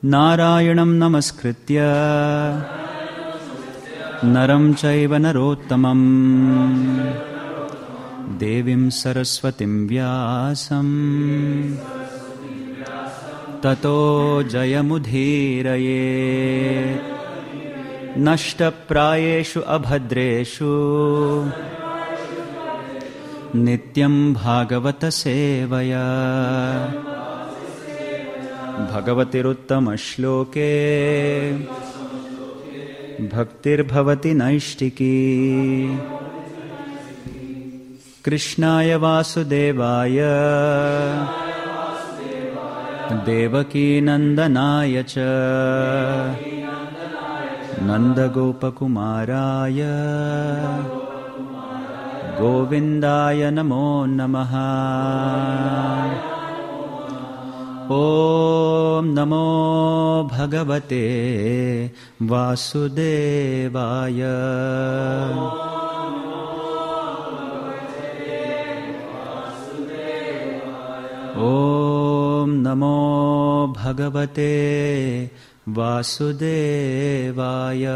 Narayanam namaskritya naram chaiva narottamam devim saraswatim vyasam tato jayamudhirayet nashta prayeshu abhadreshu nityam bhagavata sevaya bhagavatiruttama shloke bhaktir bhavati naishtiki krishnaya vasudevaya devaki nandanaya cha nandagopakumaraya govindaya namo namaha. Om namo bhagavate vasudevaya. Om namo bhagavate vasudevaya.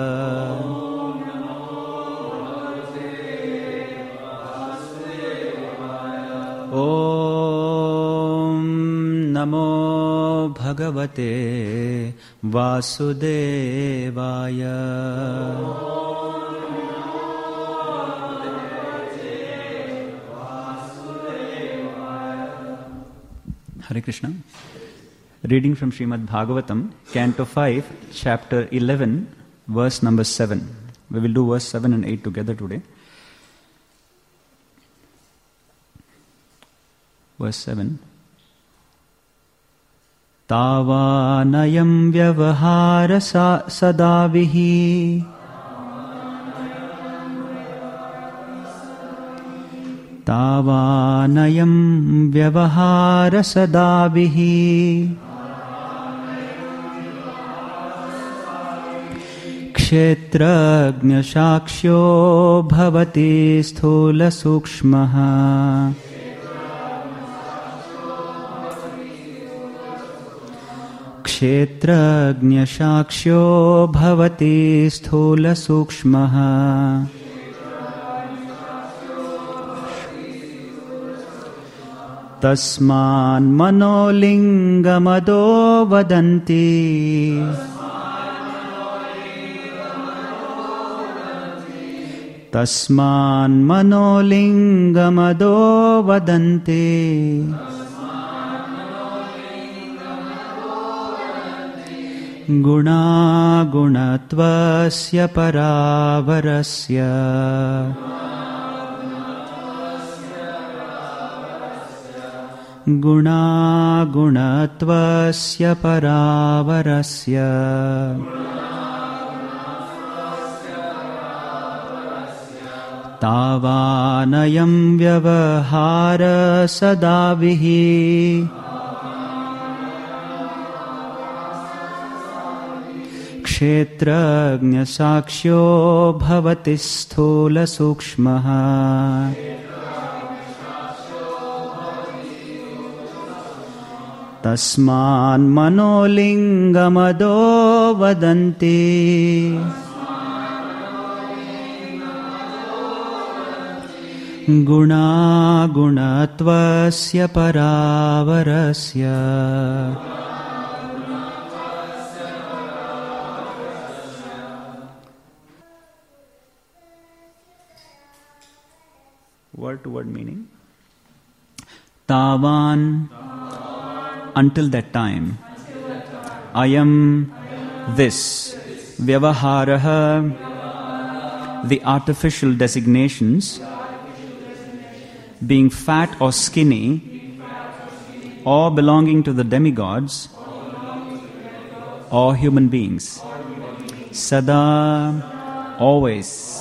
Om namo bhagavate vasudevaya. Hare Krishna. Reading from Srimad Bhagavatam, Canto 5, Chapter 11, verse number 7. We will do verse 7 and 8 together today. Verse 7. Tavanayam vyavahara sadavihi Tavanayam vyavahara sadavihi kshetragnya shakshyo bhavati sthula sukshmaha kshetragnya shakshyo bhavati sthula sukshmaha tasman manolingamado vadanti tasman manolingamado vadanti guna gunatvasya paravarasya guna gunatvasya paravarasya tavanayam vyavahara sadavihi kshetragnya sakshyo bhavati sthula sukshmaha tasman manolingamado vadanti guna gunatvasya paravarasya word to word meaning. Tavan, until that time. Ayam, this. Vyavaharaha, the artificial designations, being fat or skinny, or belonging to the demigods, or human beings. Sada, always.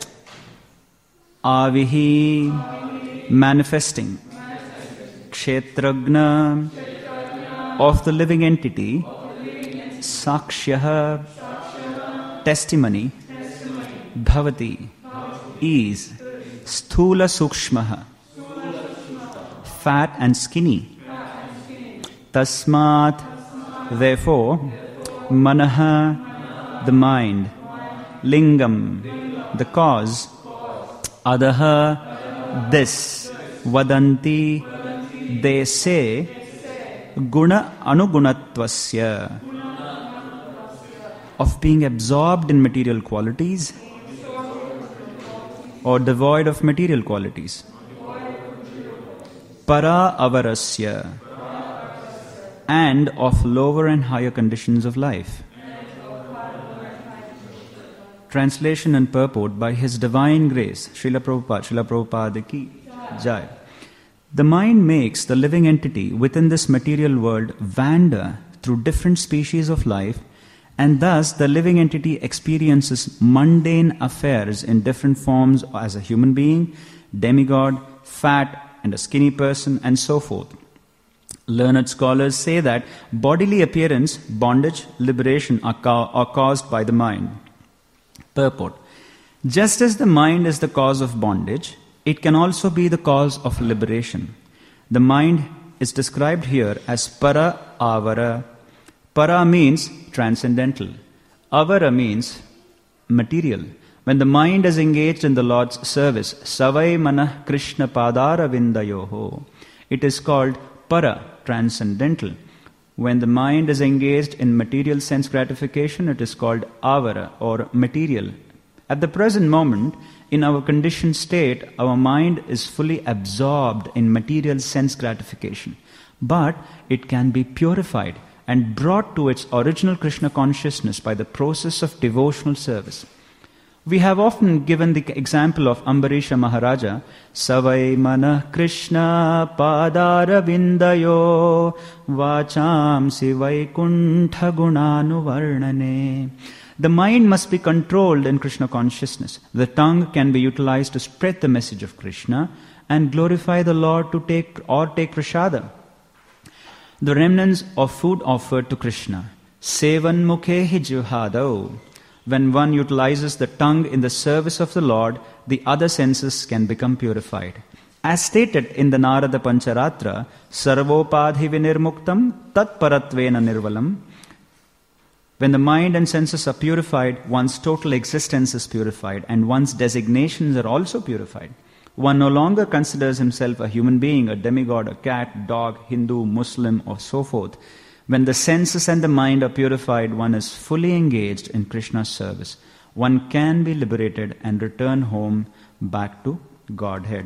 Avihi, manifesting. Kshetragna, of the living entity. Sakshyah, testimony. Bhavati, is. Sthula sukshmaha, fat and skinny. Tasmat, Therefore, manaha, the mind, lingam, the cause, adaha, this, vadanti, they say, guna anugunatvasya, of being absorbed in material qualities or devoid of material qualities. Para avarasya, and of lower and higher conditions of life. Translation and purport by His Divine Grace, Srila Prabhupada ki Jai. The mind makes the living entity within this material world wander through different species of life, and thus the living entity experiences mundane affairs in different forms as a human being, demigod, fat and a skinny person, and so forth. Learned scholars say that bodily appearance, bondage, liberation are caused by the mind. Purport. Just as the mind is the cause of bondage, it can also be the cause of liberation. The mind is described here as para avara. Para means transcendental. Avara means material. When the mind is engaged in the Lord's service, savai manah Krishna padara vindayoho, it is called para, transcendental. When the mind is engaged in material sense gratification, it is called avara or material. At the present moment, in our conditioned state, our mind is fully absorbed in material sense gratification. But it can be purified and brought to its original Krishna consciousness by the process of devotional service. We have often given the example of Ambarisha Maharaja, Savai Mana Krishna Padara Vindayo Vacham Sivai Kuntha Gunanu Varnane. The mind must be controlled in Krishna consciousness. The tongue can be utilized to spread the message of Krishna and glorify the Lord to take prasada. The remnants of food offered to Krishna. Sevan mukhehi jihadau. When one utilizes the tongue in the service of the Lord, the other senses can become purified. As stated in the Narada Pancharatra, Sarvopadhi vinirmuktam tat paratvena nirvalam. When the mind and senses are purified, one's total existence is purified and one's designations are also purified. One no longer considers himself a human being, a demigod, a cat, dog, Hindu, Muslim, or so forth. When the senses and the mind are purified, one is fully engaged in Krishna's service. One can be liberated and return home back to Godhead.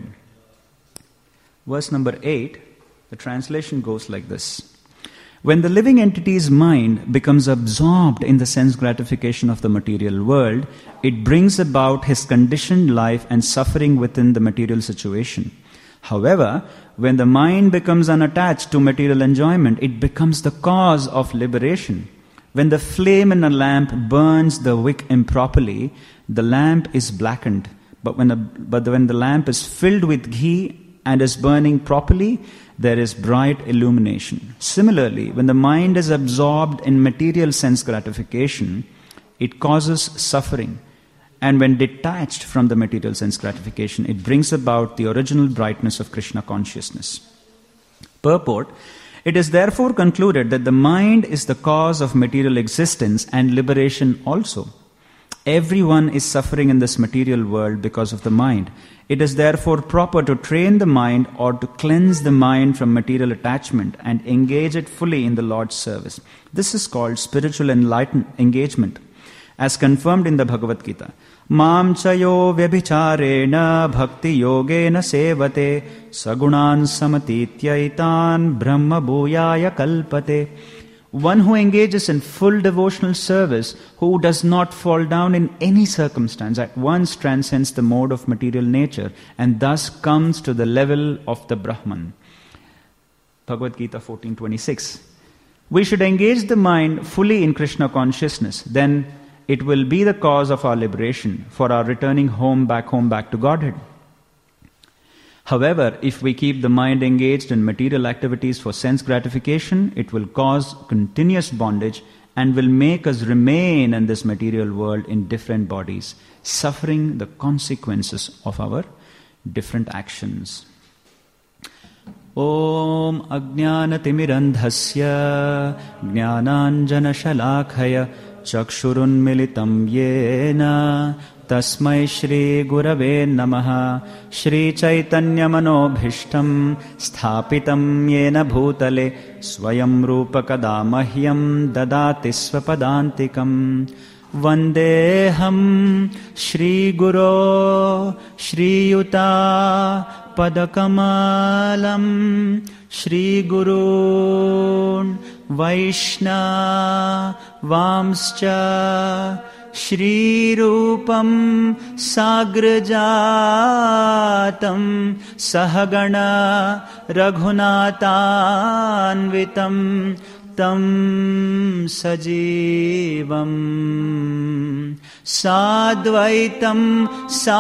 Verse number 8, the translation goes like this. When the living entity's mind becomes absorbed in the sense gratification of the material world, it brings about his conditioned life and suffering within the material situation. However, when the mind becomes unattached to material enjoyment, it becomes the cause of liberation. When the flame in a lamp burns the wick improperly, the lamp is blackened. But when the lamp is filled with ghee and is burning properly, there is bright illumination. Similarly, when the mind is absorbed in material sense gratification, it causes suffering. And when detached from the material sense gratification, it brings about the original brightness of Krishna consciousness. Purport. It is therefore concluded that the mind is the cause of material existence and liberation also. Everyone is suffering in this material world because of the mind. It is therefore proper to train the mind or to cleanse the mind from material attachment and engage it fully in the Lord's service. This is called spiritual enlightened engagement, as confirmed in the Bhagavad Gita. Mam chayo vyabhicharena bhakti yogena sevate sagunan samatityaitan brahma bhuyaya kalpate. One who engages in full devotional service, who does not fall down in any circumstance, at once transcends the mode of material nature and thus comes to the level of the Brahman. Bhagavad Gita 14:26. We should engage the mind fully in Krishna consciousness, then it will be the cause of our liberation, for our returning home back to Godhead. However, if we keep the mind engaged in material activities for sense gratification, it will cause continuous bondage and will make us remain in this material world in different bodies, suffering the consequences of our different actions. Om Ajnanatimirandhasya Jnananjanashalakaya Chakshurunmilitam Yena Tasmai Shri Gurave Namaha Shri Chaitanya Manobhishtam Sthapitam Yena Bhutale Swayam Rupa Kadamahyam Dadati Swapadantikam Vandeham Shri Guru Shri Yuta Padakamalam Shri Gurun Vaishna Vamscha Shri Rupam Sagrajatam Sahagana Raghunathanvitam Tam Sajivam Sadvaitam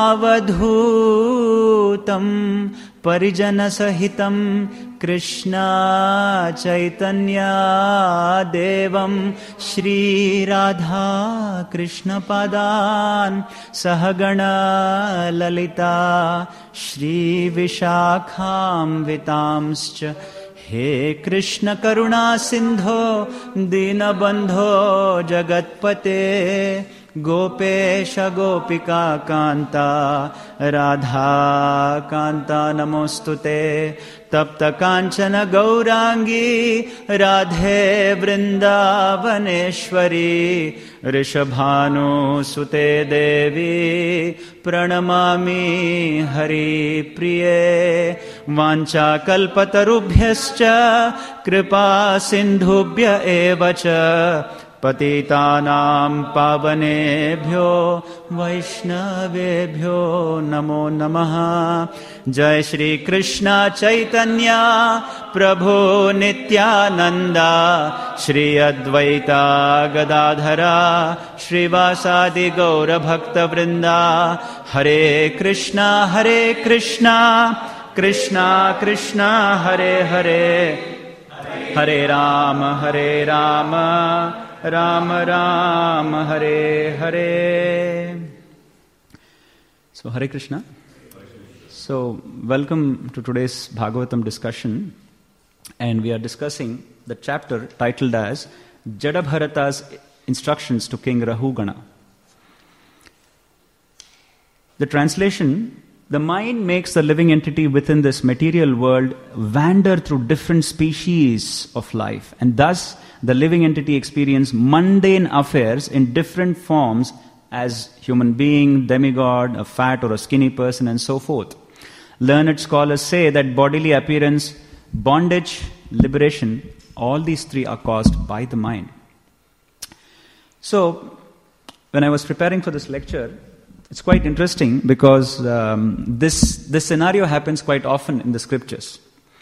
Savadhutam Parijana Sahitam Krishna Chaitanya Devam Shri Radha Krishna Padan Sahagana Lalita Shri Vishakham Vitamscha He Krishna Karuna Sindho Dinabandho Jagatpate Gopesha Gopika Kanta Radha Kanta Namostute Tapta Kanchana Gaurangi Radhe Vrindavaneshwari Rishabhanu Sute Devi Pranamami Hari Priye Vancha Kalpatarubhyascha Kripa Sindhubhya Evacha Patitanam Pavanebhyo Vaishnavebhyo Namo Namaha Jai Shri Krishna Chaitanya Prabhu Nityananda Shri Advaita Gadadhara Shri Vasadi Gaura Bhakta Vrinda Hare Krishna Krishna Krishna Hare Hare Hare Rama Rama Rama Hare Hare. So Hare Krishna. So welcome to today's Bhagavatam discussion, and we are discussing the chapter titled as Jadabharata's instructions to King Rahugana. The translation: the mind makes the living entity within this material world wander through different species of life, and thus the living entity experience mundane affairs in different forms as human being, demigod, a fat or a skinny person, and so forth. Learned scholars say that bodily appearance, bondage, liberation, all these three are caused by the mind. So, when I was preparing for this lecture, it's quite interesting because this scenario happens quite often in the scriptures.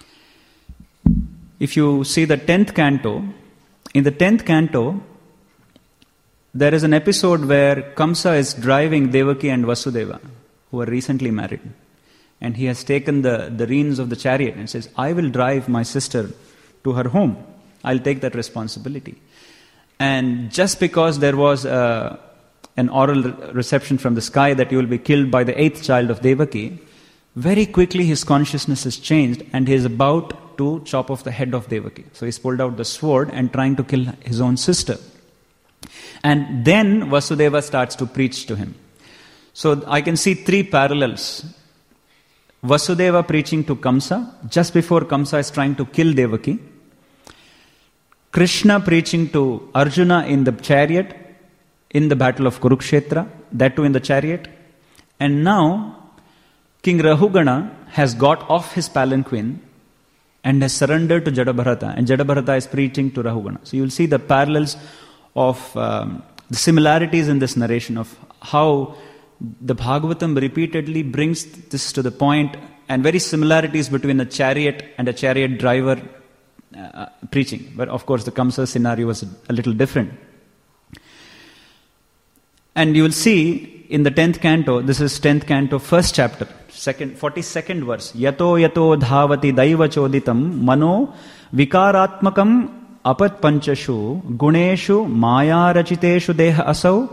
If you see the 10th canto, in the 10th canto, there is an episode where Kamsa is driving Devaki and Vasudeva, who are recently married. And he has taken the reins of the chariot and says, I will drive my sister to her home. I'll take that responsibility. And just because there was an oral reception from the sky that you will be killed by the 8th child of Devaki, very quickly his consciousness is changed and he is about to chop off the head of Devaki. So he's pulled out the sword and trying to kill his own sister. And then Vasudeva starts to preach to him. So I can see three parallels. Vasudeva preaching to Kamsa, just before Kamsa is trying to kill Devaki. Krishna preaching to Arjuna in the chariot, in the battle of Kurukshetra, that too in the chariot. And now, King Rahugana has got off his palanquin and has surrendered to Jadabharata, and Jadabharata is preaching to Rahugana. So you'll see the parallels of the similarities in this narration of how the Bhagavatam repeatedly brings this to the point, and very similarities between a chariot and a chariot driver preaching. But of course the Kamsa scenario was a little different. And you will see in the 10th canto, this is 10th canto, first chapter, 42nd verse. Yato yato dhavati daiva choditam mano vikaratmakam apat panchashu guneshu maya rachiteshu deha asau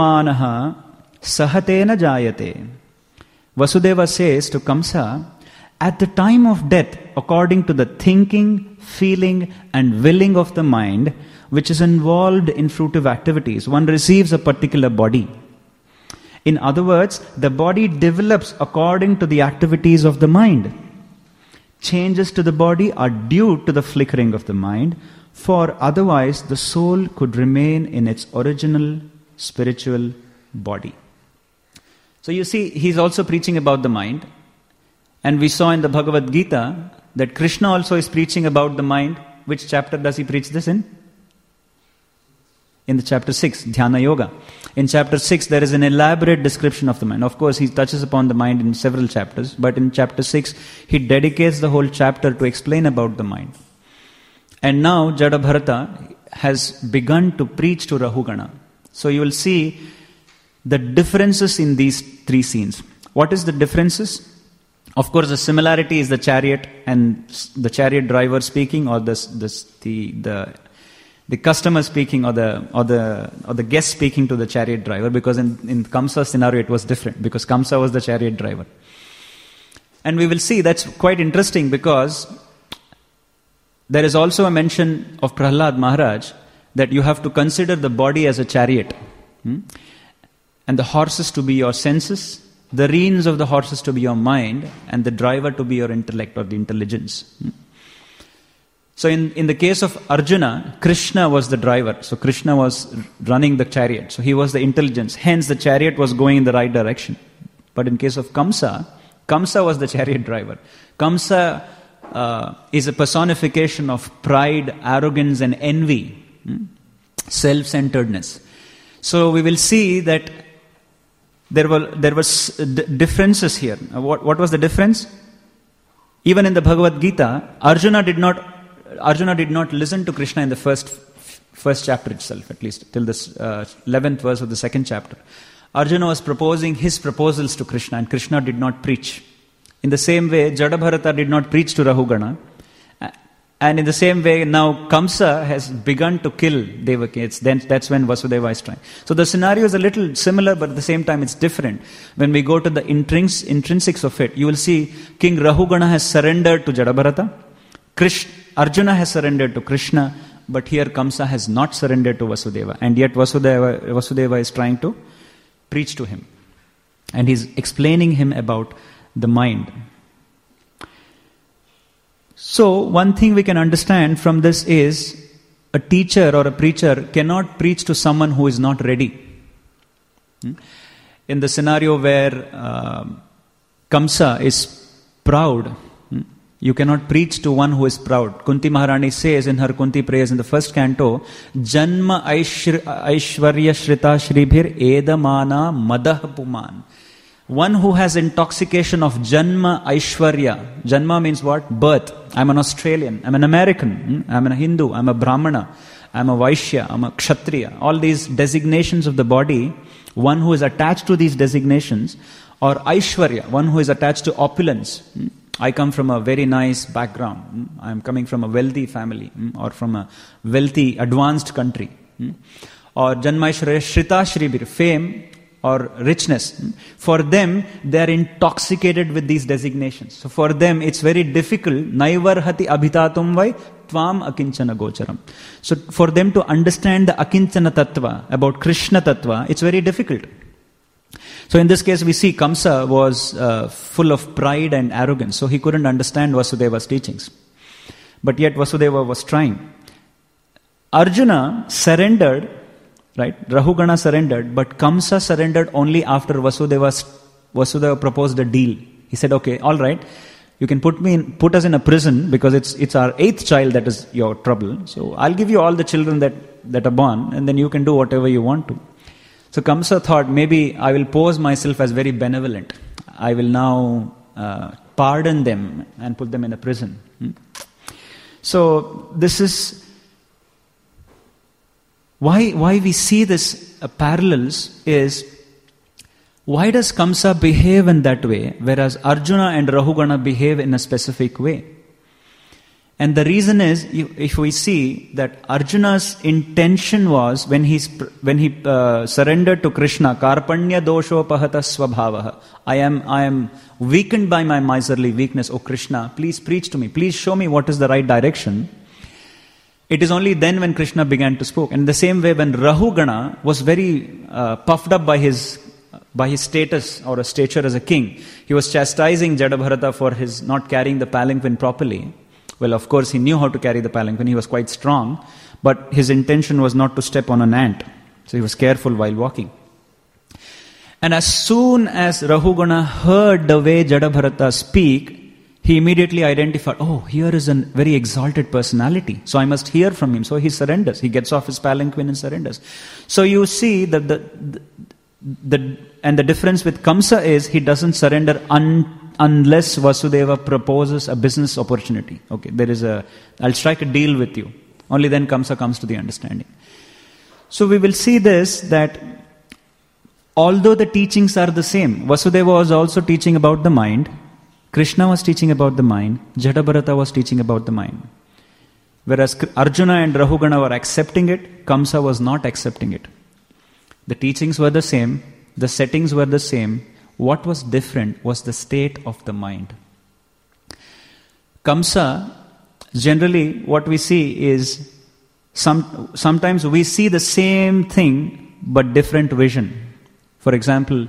prapadyamanaha sahatena jayate. Vasudeva says to Kamsa, At the time of death, according to the thinking, feeling and willing of the mind, which is involved in fruitive activities, one receives a particular body. In other words, the body develops according to the activities of the mind. Changes to the body are due to the flickering of the mind, for otherwise the soul could remain in its original spiritual body. So you see, he's also preaching about the mind. And we saw in the Bhagavad Gita that Krishna also is preaching about the mind. Which chapter does he preach this in? In the chapter 6, Dhyana Yoga. In chapter 6, there is an elaborate description of the mind. Of course, he touches upon the mind in several chapters, but in chapter 6, he dedicates the whole chapter to explain about the mind. And now, Jadabharata has begun to preach to Rahugana. So you will see the differences in these three scenes. What is the differences? Of course, the similarity is the chariot and the chariot driver speaking, or the customer speaking, or the guest speaking to the chariot driver. Because in Kamsa's scenario, it was different, because Kamsa was the chariot driver. And we will see that's quite interesting, because there is also a mention of Prahlad Maharaj that you have to consider the body as a chariot, and the horses to be your senses, the reins of the horses to be your mind, and the driver to be your intellect or the intelligence. So in the case of Arjuna, Krishna was the driver. So Krishna was running the chariot. So he was the intelligence. Hence the chariot was going in the right direction. But in case of Kamsa, Kamsa was the chariot driver. Kamsa is a personification of pride, arrogance and envy, self-centeredness. So we will see that there was differences here. What was the difference? Even in the Bhagavad Gita, Arjuna did not listen to Krishna in the first chapter itself, at least till this 11th verse of the second chapter. Arjuna was proposing his proposals to Krishna, and Krishna did not preach. In the same way, Jadabharata did not preach to Rahugana. And in the same way, now Kamsa has begun to kill Devaki. That's when Vasudeva is trying. So the scenario is a little similar, but at the same time it's different. When we go to the intrinsics of it, you will see King Rahugana has surrendered to Jadabharata. Arjuna has surrendered to Krishna, but here Kamsa has not surrendered to Vasudeva. And yet Vasudeva is trying to preach to him. And he's explaining him about the mind. So, one thing we can understand from this is a teacher or a preacher cannot preach to someone who is not ready. In the scenario where Kamsa is proud, you cannot preach to one who is proud. Kunti Maharani says in her Kunti prayers in the first canto, Janma Aishwarya Shrita Shribhir Edamana Madah Puman. One who has intoxication of Janma Aishwarya. Janma means what? Birth. I'm an Australian. I'm an American. I'm a Hindu. I'm a Brahmana. I'm a Vaishya. I'm a Kshatriya. All these designations of the body, one who is attached to these designations, or Aishwarya, one who is attached to opulence. I come from a very nice background. I'm coming from a wealthy family, or from a wealthy, advanced country. Or Janmaishwarya Shrita Shribhir, fame or richness. For them, they are intoxicated with these designations. So for them, it's very difficult. Naivarhati abhitatum vai tvam akinchana gocharam. So for them to understand the akinchana tattva, about Krishna tattva, it's very difficult. So in this case, we see Kamsa was full of pride and arrogance. So he couldn't understand Vasudeva's teachings. But yet Vasudeva was trying. Arjuna surrendered. Right? Rahugana surrendered, but Kamsa surrendered only after Vasudeva proposed a deal. He said, okay, all right, you can put us in a prison because it's our 8th child that is your trouble. So I'll give you all the children that are born, and then you can do whatever you want to. So Kamsa thought, maybe I will pose myself as very benevolent. I will now pardon them and put them in a prison. So this is why we see this parallels is, why does Kamsa behave in that way, whereas Arjuna and Rahugana behave in a specific way? And the reason is, if we see that Arjuna's intention was, when he surrendered to Krishna, Karpanya doshopahata swabhavaha. I am weakened by my miserly weakness. Oh Krishna, please preach to me. Please show me what is the right direction. It is only then when Krishna began to speak. And the same way, when Rahugana was very puffed up by his status or a stature as a king, he was chastising Jadabharata for his not carrying the palanquin properly. Well, of course, he knew how to carry the palanquin. He was quite strong. But his intention was not to step on an ant. So he was careful while walking. And as soon as Rahugana heard the way Jadabharata speak, he immediately identified, oh, here is a very exalted personality. So I must hear from him. So he surrenders. He gets off his palanquin and surrenders. So you see that the difference with Kamsa is he doesn't surrender unless Vasudeva proposes a business opportunity. Okay, I'll strike a deal with you. Only then Kamsa comes to the understanding. So we will see this, that although the teachings are the same, Vasudeva was also teaching about the mind, Krishna was teaching about the mind, Jadabharata was teaching about the mind. Whereas Arjuna and Rahugana were accepting it, Kamsa was not accepting it. The teachings were the same, the settings were the same. What was different was the state of the mind. Kamsa, generally what we see is, sometimes we see the same thing but different vision. For example,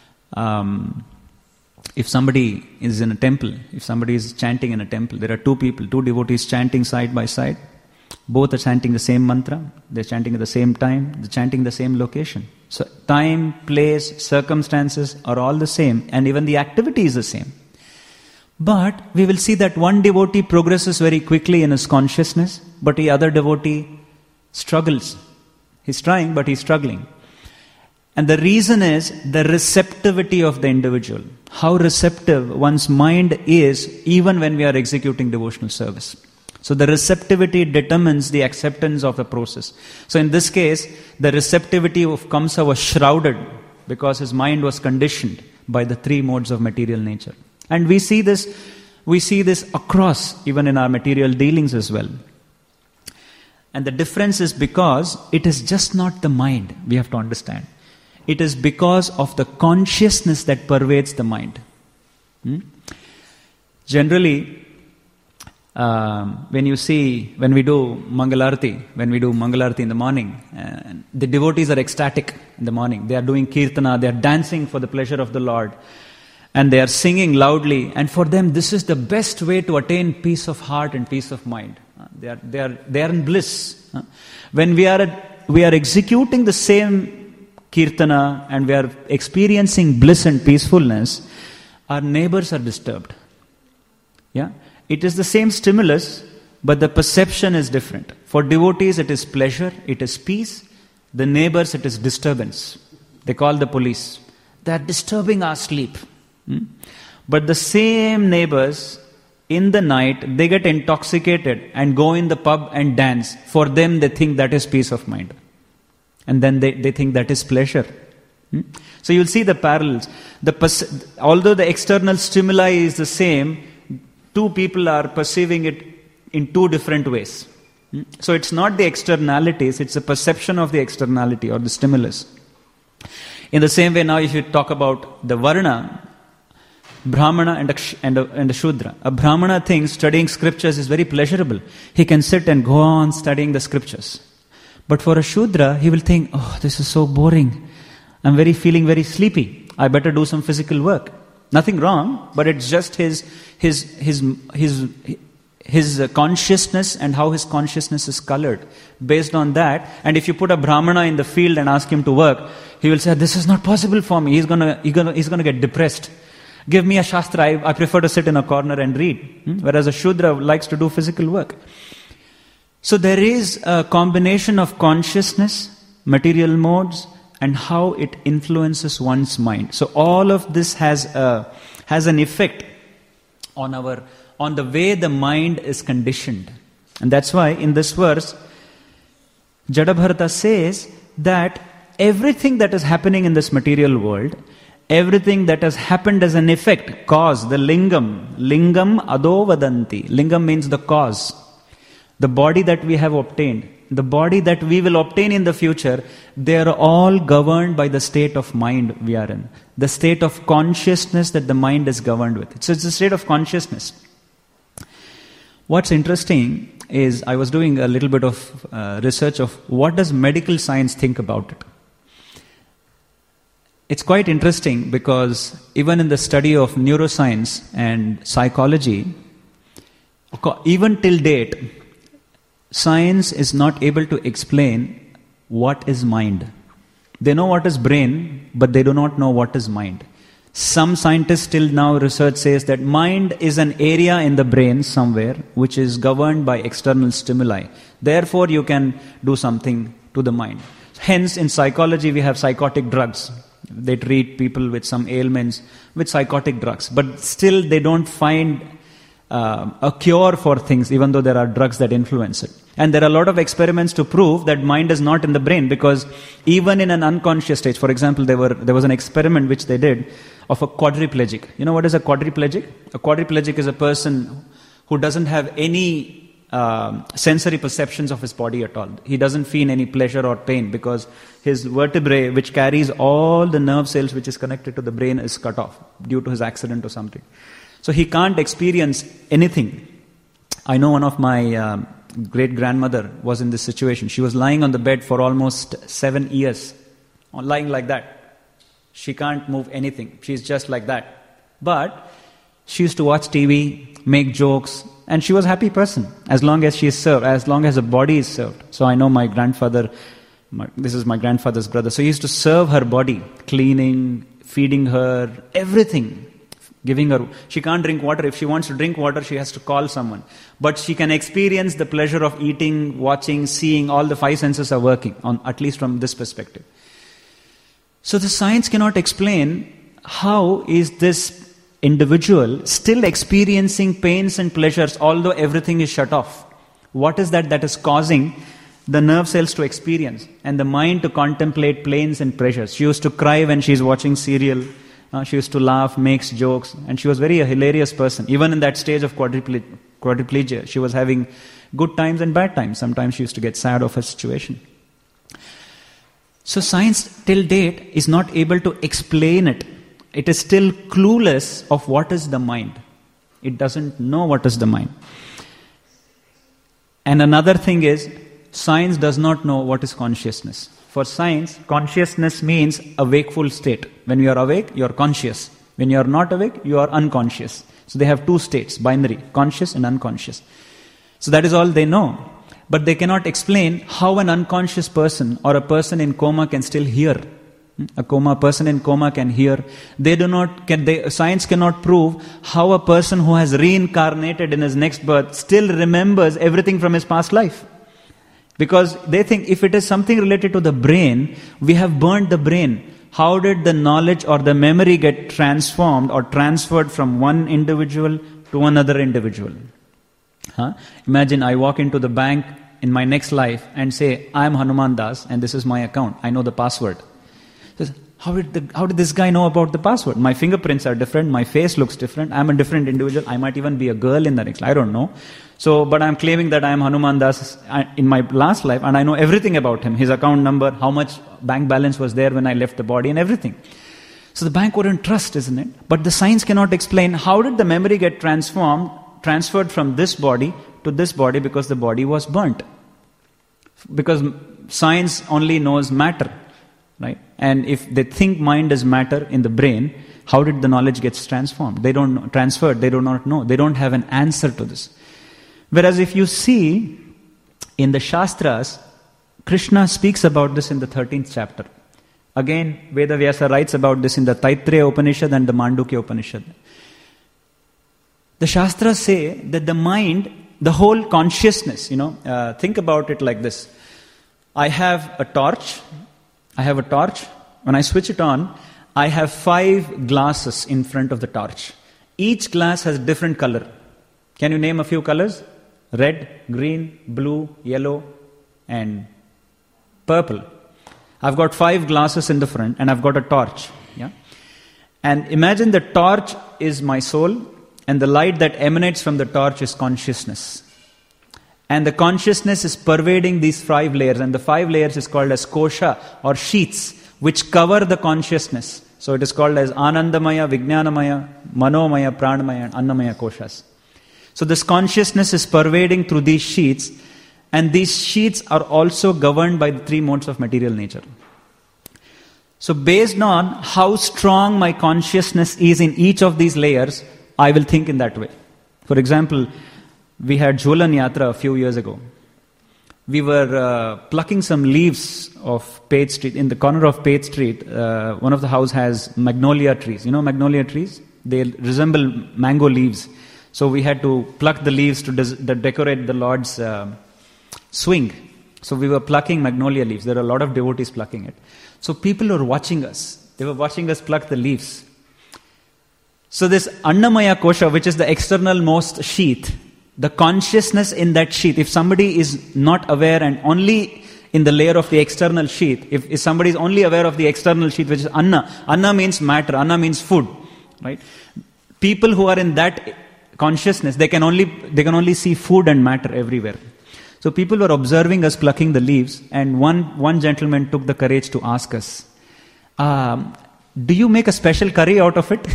if somebody is in a temple, if somebody is chanting in a temple, there are two devotees chanting side by side. Both are chanting the same mantra, they're chanting at the same time, they're chanting the same location. So time, place, circumstances are all the same, and even the activity is the same. But we will see that one devotee progresses very quickly in his consciousness, but the other devotee struggles. He's trying, but he's struggling. And the reason is the receptivity of the individual. How receptive one's mind is even when we are executing devotional service. So the receptivity determines the acceptance of the process. So in this case, the receptivity of Kamsa was shrouded because his mind was conditioned by the three modes of material nature. And we see this across even in our material dealings as well. And the difference is because it is just not the mind, we have to understand. It is because of the consciousness that pervades the mind. Generally, when we do Mangalarti in the morning, the devotees are ecstatic in the morning. They are doing kirtana, they are dancing for the pleasure of the Lord, and they are singing loudly. And for them, this is the best way to attain peace of heart and peace of mind. They are in bliss. When we are executing the same kirtana and we are experiencing bliss and peacefulness, our neighbors are disturbed. Yeah. It is the same stimulus, but the perception is different. For devotees, it is pleasure, it is peace. The neighbors, it is disturbance. They call the police. They are disturbing our sleep. But the same neighbors, in the night, they get intoxicated and go in the pub and dance. For them, they think that is peace of mind. And then they think that is pleasure. So you'll see the parallels. Although the external stimuli is the same, two people are perceiving it in two different ways. So it's not the externalities, it's the perception of the externality or the stimulus. In the same way, now if you talk about the Varna, Brahmana and a Shudra. A Brahmana thinks studying scriptures is very pleasurable. He can sit and go on studying the scriptures. But for a Shudra, he will think, oh, this is so boring. I'm feeling very sleepy. I better do some physical work. Nothing wrong, but it's just his consciousness and how his consciousness is colored. Based on that, and if you put a Brahmana in the field and ask him to work, he will say, this is not possible for me. He's gonna get depressed. Give me a Shastra, I prefer to sit in a corner and read. Whereas a Shudra likes to do physical work. So there is a combination of consciousness, material modes, and how it influences one's mind. So all of this has an effect on the way the mind is conditioned. And that's why in this verse, Jadabharata says that everything that is happening in this material world, everything that has happened as an effect, cause, the lingam ado vadanti. Lingam means the cause. The body that we have obtained, the body that we will obtain in the future, they are all governed by the state of mind we are in. The state of consciousness that the mind is governed with. So it's a state of consciousness. What's interesting is I was doing a little bit of research of what does medical science think about it. It's quite interesting because even in the study of neuroscience and psychology, even till date, science is not able to explain what is mind. They know what is brain, but they do not know what is mind. Some scientists till now, research says that mind is an area in the brain somewhere which is governed by external stimuli. Therefore, you can do something to the mind. Hence, in psychology, we have psychotic drugs. They treat people with some ailments with psychotic drugs. But still, they don't find a cure for things, even though there are drugs that influence it. And there are a lot of experiments to prove that mind is not in the brain, because even in an unconscious stage, for example, there was an experiment which they did of a quadriplegic. You know what is a quadriplegic? A quadriplegic is a person who doesn't have any sensory perceptions of his body at all. He doesn't feel any pleasure or pain because his vertebrae, which carries all the nerve cells which is connected to the brain, is cut off due to his accident or something. So he can't experience anything. I know one of my great-grandmother was in this situation. She was lying on the bed for almost 7 years, lying like that. She can't move anything. She's just like that. But she used to watch TV, make jokes, and she was a happy person as long as she is served, as long as her body is served. So I know my grandfather, this is my grandfather's brother, so he used to serve her body, cleaning, feeding her, everything. Giving her, she can't drink water. If she wants to drink water, she has to call someone. But she can experience the pleasure of eating, watching, seeing. All the five senses are working, at least from this perspective. So the science cannot explain how is this individual still experiencing pains and pleasures, although everything is shut off. What is that is causing the nerve cells to experience and the mind to contemplate pains and pleasures? She used to cry when she's watching serial. She used to laugh, makes jokes, and she was a hilarious person. Even in that stage of quadriplegia, she was having good times and bad times. Sometimes she used to get sad of her situation. So science till date is not able to explain it. It is still clueless of what is the mind. It doesn't know what is the mind. And another thing is, science does not know what is consciousness. For science, consciousness means a wakeful state. When you are awake, you are conscious. When you are not awake, you are unconscious. So they have two states, binary, conscious and unconscious. So that is all they know. But they cannot explain how an unconscious person or a person in coma can still hear. A person in coma can hear. Science cannot prove how a person who has reincarnated in his next birth still remembers everything from his past life. Because they think if it is something related to the brain, we have burnt the brain. How did the knowledge or the memory get transformed or transferred from one individual to another individual? Imagine I walk into the bank in my next life and say, I am Hanuman Das and this is my account. I know the password. How did this guy know about the password? My fingerprints are different. My face looks different. I'm a different individual. I might even be a girl in the next life. I don't know. But I'm claiming that I am Hanuman Das in my last life and I know everything about him. His account number, how much bank balance was there when I left the body and everything. So the bank wouldn't trust, isn't it? But the science cannot explain how did the memory get transferred from this body to this body because the body was burnt. Because science only knows matter. Right? And if they think mind is matter in the brain, how did the knowledge get transformed? They don't know, transferred, they do not know. They don't have an answer to this. Whereas if you see in the Shastras, Krishna speaks about this in the 13th chapter. Again, Veda Vyasa writes about this in the Taittiriya Upanishad and the Mandukya Upanishad. The Shastras say that the mind, the whole consciousness, think about it like this. I have a torch. When I switch it on, I have 5 glasses in front of the torch. Each glass has different color. Can you name a few colors? Red, green, blue, yellow, and purple. I've got 5 glasses in the front and I've got a torch. Yeah? And imagine the torch is my soul, and the light that emanates from the torch is consciousness. And the consciousness is pervading these 5 layers, and the 5 layers is called as kosha or sheaths, which cover the consciousness. So it is called as Anandamaya, Vijnanamaya, Manomaya, Pranamaya, and Annamaya koshas. So this consciousness is pervading through these sheaths, and these sheaths are also governed by the 3 modes of material nature. So based on how strong my consciousness is in each of these layers, I will think in that way. For example, we had Jhulan Yatra a few years ago. We were plucking some leaves of Page Street. In the corner of Page Street, one of the houses has magnolia trees. You know magnolia trees? They resemble mango leaves. So we had to pluck the leaves to decorate the Lord's swing. So we were plucking magnolia leaves. There are a lot of devotees plucking it. So people were watching us. They were watching us pluck the leaves. So this Annamaya kosha, which is the external most sheath, the consciousness in that sheath, if somebody is not aware and only in the layer of the external sheath, if somebody is only aware of the external sheath, which is Anna means matter, Anna means food, right? People who are in that consciousnness, they can only see food and matter everywhere. So people were observing us plucking the leaves, and one gentleman took the courage to ask us, do you make a special curry out of it?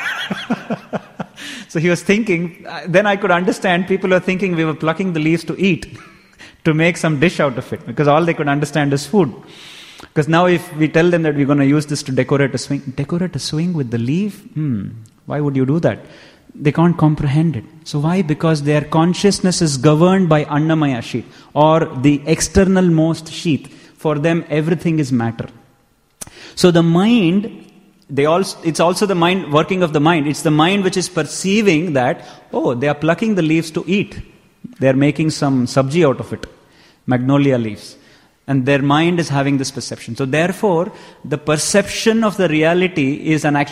So he was thinking, then I could understand people were thinking we were plucking the leaves to eat, to make some dish out of it, because all they could understand is food. Because now if we tell them that we're going to use this to decorate a swing with the leaf, why would you do that? They can't comprehend it. So why? Because their consciousness is governed by Annamaya sheath, or the external most sheath. For them, everything is matter. So the mind, it's also the mind, working of the mind. It's the mind which is perceiving that, they are plucking the leaves to eat. They are making some sabji out of it, magnolia leaves. And their mind is having this perception. So therefore, the perception of the reality is an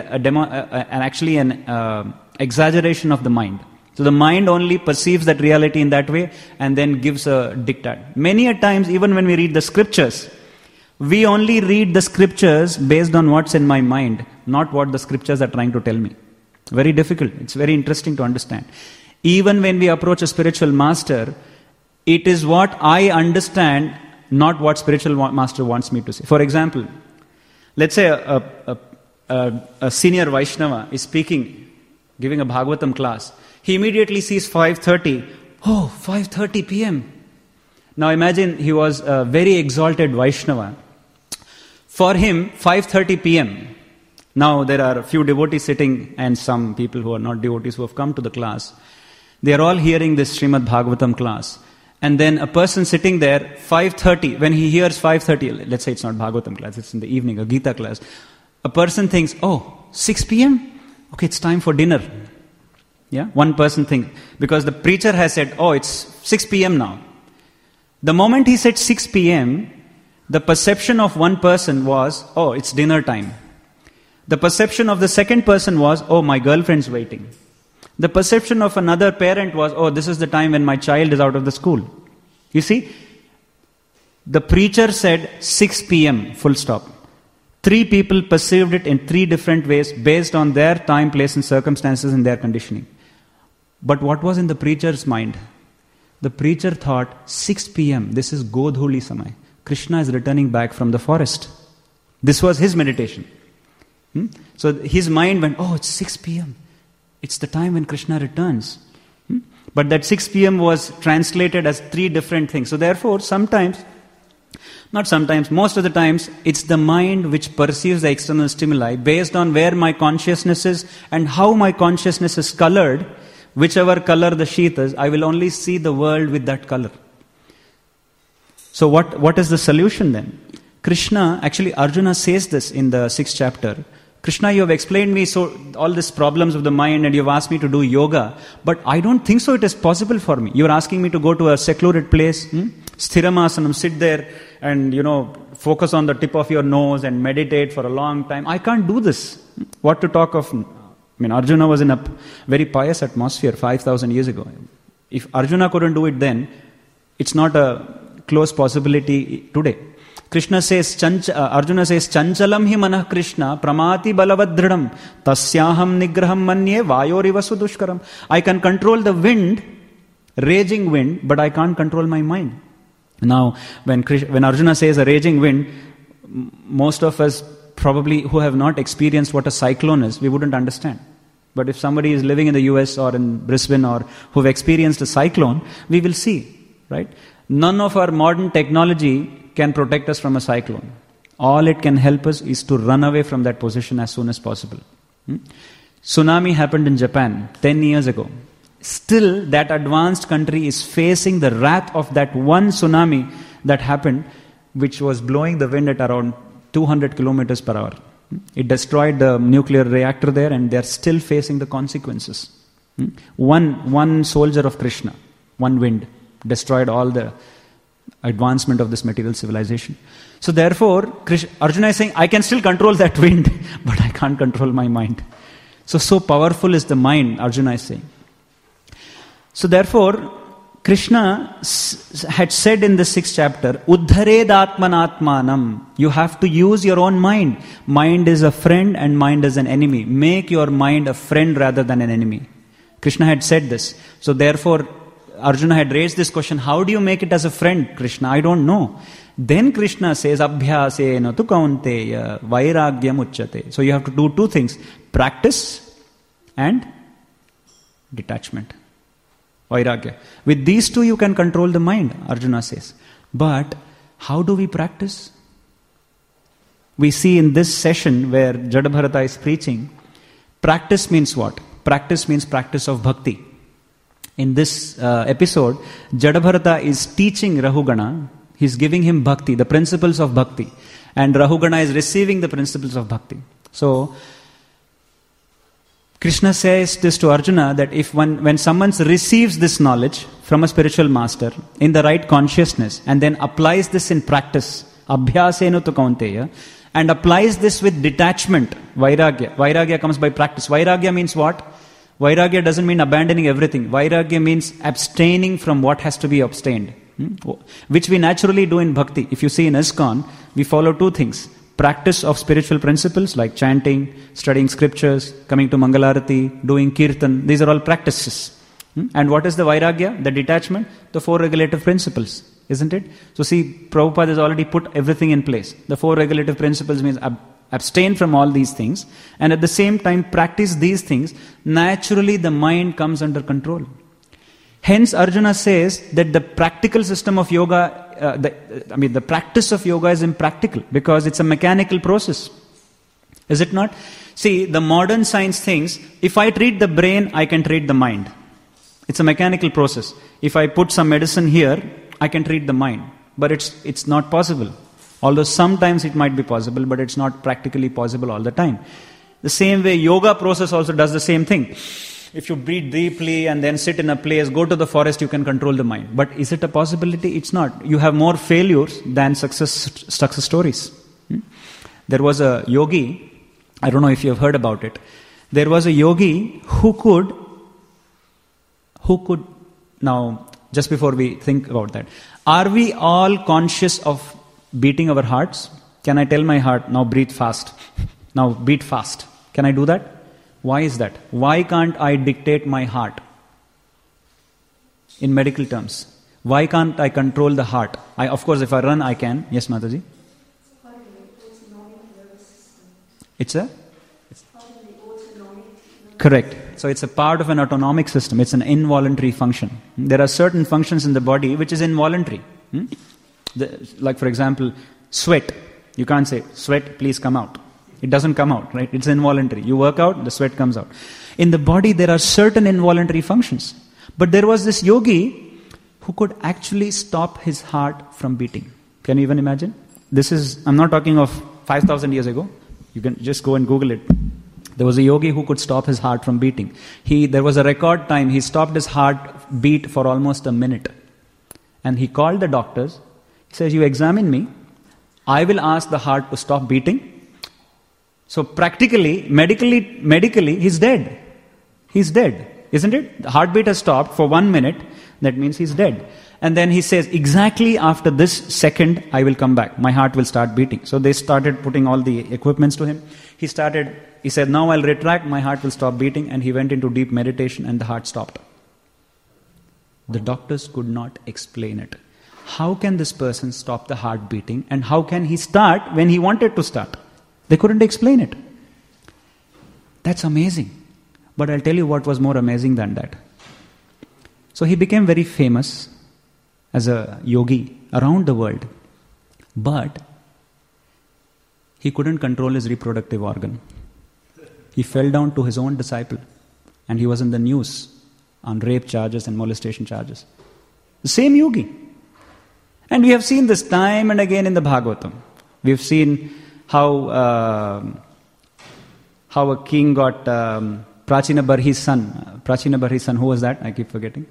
exaggeration of the mind. So the mind only perceives that reality in that way and then gives a diktat. Many a times, even when we read the scriptures, we only read the scriptures based on what's in my mind, not what the scriptures are trying to tell me. Very difficult. It's very interesting to understand. Even when we approach a spiritual master, it is what I understand, not what spiritual master wants me to say. For example, let's say a senior Vaishnava is speaking, giving a Bhagavatam class. He immediately sees 5:30. 5:30 p.m. Now imagine he was a very exalted Vaishnava. For him, 5:30 p.m. Now there are a few devotees sitting and some people who are not devotees who have come to the class. They are all hearing this Srimad Bhagavatam class. And then a person sitting there, 5:30, when he hears 5:30, let's say it's not Bhagavatam class, it's in the evening, a Gita class. A person thinks, 6 p.m.? Okay, it's time for dinner. Yeah, one person thinks, because the preacher has said, it's 6 p.m. now. The moment he said 6 p.m., the perception of one person was, it's dinner time. The perception of the second person was, my girlfriend's waiting. The perception of another parent was, this is the time when my child is out of the school. You see, the preacher said 6 p.m., full stop. 3 people perceived it in 3 different ways based on their time, place and circumstances and their conditioning. But what was in the preacher's mind? The preacher thought, 6 p.m., this is Godhuli Samay. Krishna is returning back from the forest. This was his meditation. So his mind went, it's 6 p.m. It's the time when Krishna returns. But that 6 p.m. was translated as 3 different things. So therefore, most of the times, it's the mind which perceives the external stimuli based on where my consciousness is and how my consciousness is colored. Whichever color the sheath is, I will only see the world with that color. So what is the solution then? Krishna, actually Arjuna says this in the 6th chapter. Krishna, you have explained me all these problems of the mind and you have asked me to do yoga, but I don't think so it is possible for me. You are asking me to go to a secluded place, Sthiramasanam, sit there and, focus on the tip of your nose and meditate for a long time. I can't do this. What to talk of? Arjuna was in a very pious atmosphere 5,000 years ago. If Arjuna couldn't do it then, it's not a close possibility today. Krishna says, Arjuna says, Chanchalam hi manah Krishna pramati balavadridam tasyaham nigraham manye vayoriva sudushkaram. I can control the wind, raging wind, but I can't control my mind. Now, when Arjuna says a raging wind, most of us probably who have not experienced what a cyclone is, we wouldn't understand. But if somebody is living in the US or in Brisbane or who've experienced a cyclone, we will see, right? None of our modern technology can protect us from a cyclone. All it can help us is to run away from that position as soon as possible. Tsunami happened in Japan 10 years ago. Still, that advanced country is facing the wrath of that one tsunami that happened, which was blowing the wind at around 200 kilometers per hour. It destroyed the nuclear reactor there, and they are still facing the consequences. One soldier of Krishna, one wind, destroyed all the advancement of this material civilization. So therefore, Arjuna is saying, I can still control that wind, but I can't control my mind. So powerful is the mind, Arjuna is saying. So therefore, Krishna had said in the 6th chapter, Uddhared Atmanatmanam. You have to use your own mind. Mind is a friend and mind is an enemy. Make your mind a friend rather than an enemy. Krishna had said this. So therefore, Arjuna had raised this question, how do you make it as a friend, Krishna? I don't know. Then Krishna says, Abhyasena tu kaunteya vairagyam uchyate. So you have to do two things, practice and detachment. Vairagya. With these two you can control the mind, Arjuna says. But how do we practice? We see in this session where Jadabharata is preaching, practice means what? Practice means practice of bhakti. In this episode, Jadabharata is teaching Rahugana, he's giving him bhakti, the principles of bhakti. And Rahugana is receiving the principles of bhakti. So, Krishna says this to Arjuna that if when someone receives this knowledge from a spiritual master in the right consciousness and then applies this in practice, abhyasena tu kaunteya, and applies this with detachment, vairagya. Vairagya comes by practice. Vairagya means what? Vairagya doesn't mean abandoning everything. Vairagya means abstaining from what has to be abstained. Which we naturally do in bhakti. If you see in ISKCON, we follow two things. Practice of spiritual principles like chanting, studying scriptures, coming to Mangalarati, doing kirtan. These are all practices. And what is the vairagya? The detachment? The 4 regulative principles. Isn't it? So see, Prabhupada has already put everything in place. The 4 regulative principles means abstain from all these things. And at the same time, practice these things. Naturally, the mind comes under control. Hence, Arjuna says that the practical system of yoga, the practice of yoga is impractical because it's a mechanical process. Is it not? See, the modern science thinks, if I treat the brain, I can treat the mind. It's a mechanical process. If I put some medicine here, I can treat the mind. But it's not possible. Although sometimes it might be possible, but it's not practically possible all the time. The same way, yoga process also does the same thing. If you breathe deeply and then sit in a place, go to the forest, you can control the mind. But is it a possibility? It's not. You have more failures than success stories. There was a yogi, I don't know if you have heard about it. There was a yogi who could, now, just before we think about that, are we all conscious of beating our hearts? Can I tell my heart, now breathe fast, now beat fast? Can I do that? Why is that? Why can't I dictate my heart? In medical terms. Why can't I control the heart? Of course, if I run, I can. Yes, Mataji? It's a? Correct. So it's a part of an autonomic system. It's an involuntary function. There are certain functions in the body which is involuntary. Like for example, sweat. You can't say, sweat, please come out. It doesn't come out, right? It's involuntary. You work out, the sweat comes out. In the body, there are certain involuntary functions. But there was this yogi who could actually stop his heart from beating. Can you even imagine? I'm not talking of 5,000 years ago. You can just go and Google it. There was a yogi who could stop his heart from beating. There was a record time. He stopped his heart beat for almost a minute. And he called the doctors. He says, you examine me. I will ask the heart to stop beating. So practically, medically, he's dead. He's dead, isn't it? The heartbeat has stopped for 1 minute. That means he's dead. And then he says, exactly after this second, I will come back. My heart will start beating. So they started putting all the equipments to him. He said, now I'll retract, my heart will stop beating. And he went into deep meditation and the heart stopped. The doctors could not explain it. How can this person stop the heart beating? And how can he start when he wanted to start? They couldn't explain it. That's amazing. But I'll tell you what was more amazing than that. So he became very famous as a yogi around the world. But he couldn't control his reproductive organ. He fell down to his own disciple. And he was in the news on rape charges and molestation charges. The same yogi. And we have seen this time and again in the Bhagavatam. We have seen how a king got Prachina Barhi's son. Prachina Barhi's son, who was that? I keep forgetting.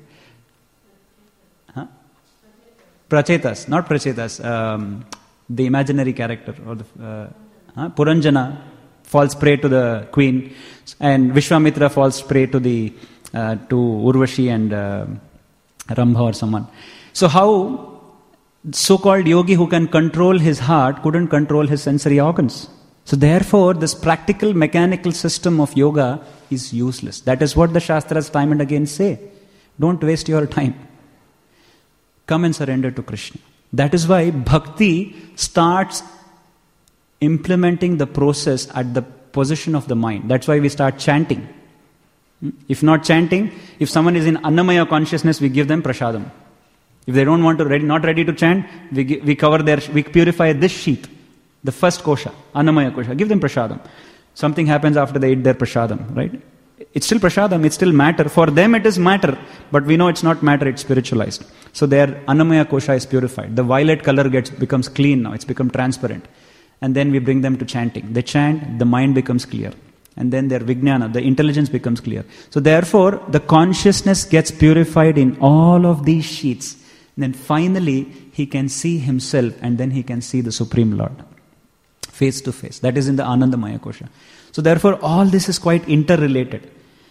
Prachetas, not Prachetas. The imaginary character. Or the Puranjana falls prey to the queen. And Vishwamitra falls prey to to Urvashi and Rambha or someone. So how so-called yogi who can control his heart couldn't control his sensory organs. So therefore, this practical mechanical system of yoga is useless. That is what the Shastras time and again say. Don't waste your time. Come and surrender to Krishna. That is why bhakti starts implementing the process at the position of the mind. That's why we start chanting. If not chanting, if someone is in Annamaya consciousness, we give them prasadam. If they don't want to, not ready to chant, we purify this sheath, the first kosha, Annamaya kosha. Give them prasadam. Something happens after they eat their prasadam, right? It's still prasadam, it's still matter. For them it is matter, but we know it's not matter, it's spiritualized. So their Annamaya kosha is purified. The violet color becomes clean now, it's become transparent. And then we bring them to chanting. They chant, the mind becomes clear. And then their vijnana, the intelligence becomes clear. So therefore, the consciousness gets purified in all of these sheets. And then finally, he can see himself and then he can see the Supreme Lord. Face to face. That is in the Anandamaya Kosha. So therefore, all this is quite interrelated.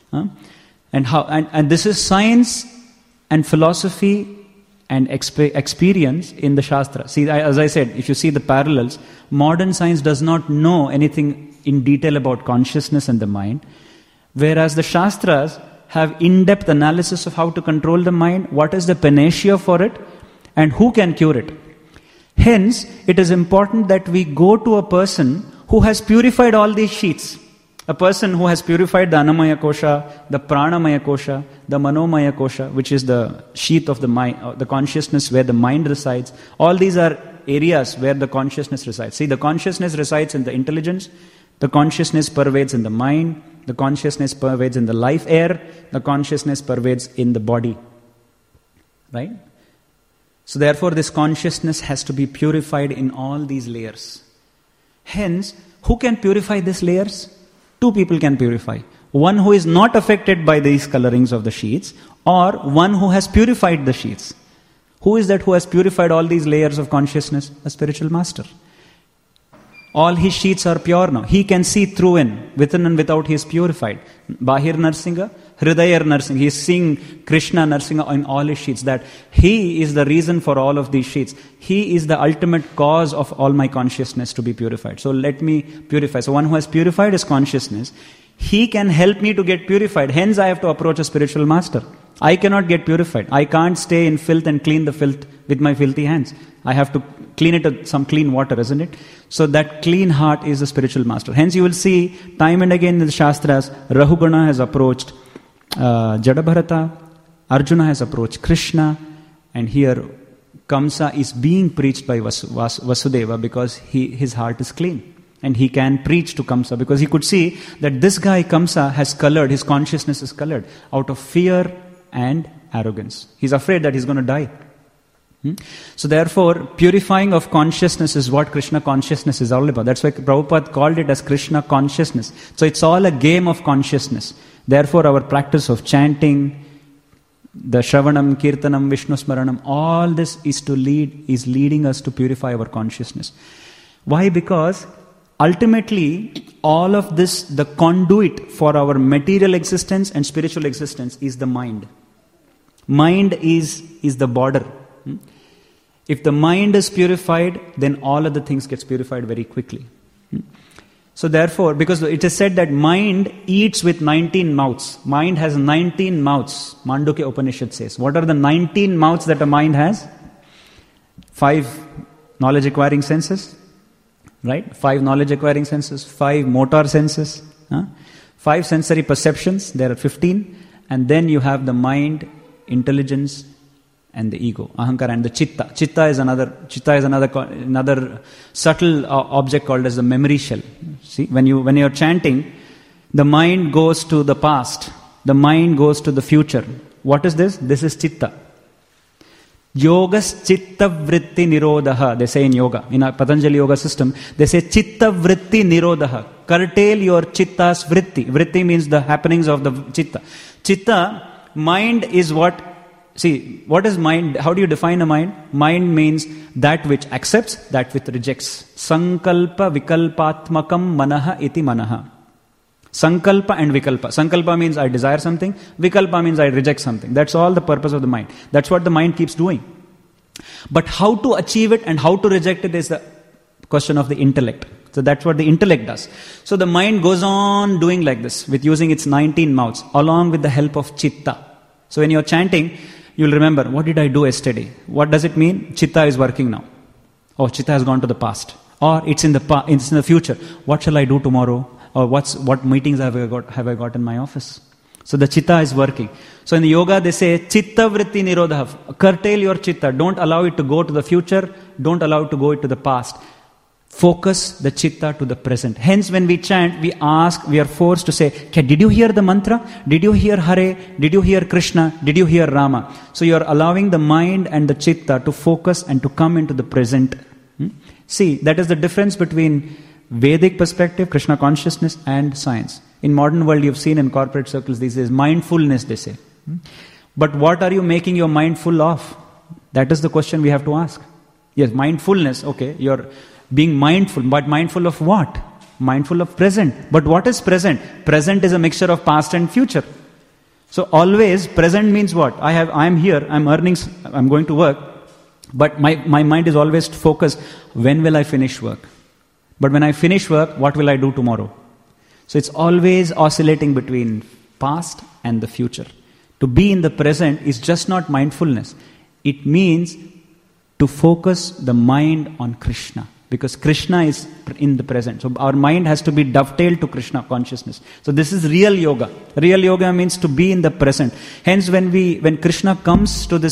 And this is science and philosophy and experience in the Shastra. See, as I said, if you see the parallels, modern science does not know anything in detail about consciousness and the mind, whereas the Shastras have in-depth analysis of how to control the mind, what is the panacea for it, and who can cure it. Hence, it is important that we go to a person who has purified all these sheets. A person who has purified the Annamaya Kosha, the Pranamaya Kosha, the Manomaya Kosha, which is the sheath of the mind, the consciousness where the mind resides. All these are areas where the consciousness resides. See, the consciousness resides in the intelligence, the consciousness pervades in the mind, the consciousness pervades in the life air, the consciousness pervades in the body. Right? So therefore, this consciousness has to be purified in all these layers. Hence, who can purify these layers? Two people can purify. One who is not affected by these colorings of the sheets, or one who has purified the sheets. Who is that who has purified all these layers of consciousness? A spiritual master. All his sheets are pure now. He can see through in, within and without he is purified. Bahir Narsinga, Hridayar Narsinga. He is seeing Krishna Narsinga in all his sheets. That he is the reason for all of these sheets. He is the ultimate cause of all my consciousness to be purified. So let me purify. So one who has purified his consciousness, he can help me to get purified. Hence I have to approach a spiritual master. I cannot get purified. I can't stay in filth and clean the filth with my filthy hands. I have to clean it with some clean water, isn't it? So that clean heart is the spiritual master. Hence you will see time and again in the Shastras, Rahugana has approached Jadabharata, Arjuna has approached Krishna, and here Kamsa is being preached by Vasudeva because his heart is clean. And he can preach to Kamsa because he could see that this guy Kamsa has colored, his consciousness is colored out of fear and arrogance. He's afraid that he's going to die. So therefore, purifying of consciousness is what Krishna consciousness is all about. That's why Prabhupada called it as Krishna consciousness. So it's all a game of consciousness. Therefore, our practice of chanting, the Shravanam, Kirtanam, Vishnu Smaranam, all this is leading us to purify our consciousness. Why? Because ultimately, all of this, the conduit for our material existence and spiritual existence is the mind. Mind is the border. If the mind is purified, then all other things gets purified very quickly. So therefore, because it is said that mind eats with 19 mouths. Mind has 19 mouths. Mandukya Upanishad says. What are the 19 mouths that a mind has? 5 knowledge acquiring senses. Right? 5 knowledge acquiring senses. 5 motor senses. 5 sensory perceptions. There are 15. And then you have the mind, intelligence, and the ego, ahankara, and the chitta. Chitta is another subtle object called as the memory shell. See, when you're chanting, the mind goes to the past, the mind goes to the future. What is this? This is chitta. Yogas chitta vritti nirodha, they say in yoga, in a Patanjali yoga system, they say chitta vritti nirodha. Curtail your chitta's vritti. Vritti means the happenings of the chitta. Chitta, mind is what. See, what is mind? How do you define a mind? Mind means that which accepts, that which rejects. Sankalpa vikalpatmakam manaha iti manaha. Sankalpa and vikalpa. Sankalpa means I desire something. Vikalpa means I reject something. That's all the purpose of the mind. That's what the mind keeps doing. But how to achieve it and how to reject it is the question of the intellect. So that's what the intellect does. So the mind goes on doing like this with using its 19 mouths along with the help of chitta. So when you're chanting, you'll remember, what did I do yesterday? What does it mean? Chitta is working now. Or chitta has gone to the past. Or it's in the future. What shall I do tomorrow? Or what meetings have I got in my office? So the chitta is working. So in the yoga they say, chitta vritti nirodha. Curtail your chitta. Don't allow it to go to the future. Don't allow it to go to the past. Focus the chitta to the present. Hence when we chant, we are forced to say, did you hear the mantra? Did you hear Hare? Did you hear Krishna? Did you hear Rama? So you are allowing the mind and the chitta to focus and to come into the present. See, that is the difference between Vedic perspective, Krishna consciousness, and science. In modern world, you've seen in corporate circles, these days, mindfulness, they say. But what are you making your mind full of? That is the question we have to ask. Yes, mindfulness, okay, you're being mindful, but mindful of what? Mindful of present. But what is present? Present is a mixture of past and future. So always, present means what? I'm here, I'm earning, I'm going to work, but my mind is always focused, when will I finish work? But when I finish work, what will I do tomorrow? So it's always oscillating between past and the future. To be in the present is just not mindfulness. It means to focus the mind on Krishna. Because Krishna is in the present. So our mind has to be dovetailed to Krishna consciousness. So this is real yoga. Real yoga means to be in the present. Hence when Krishna comes to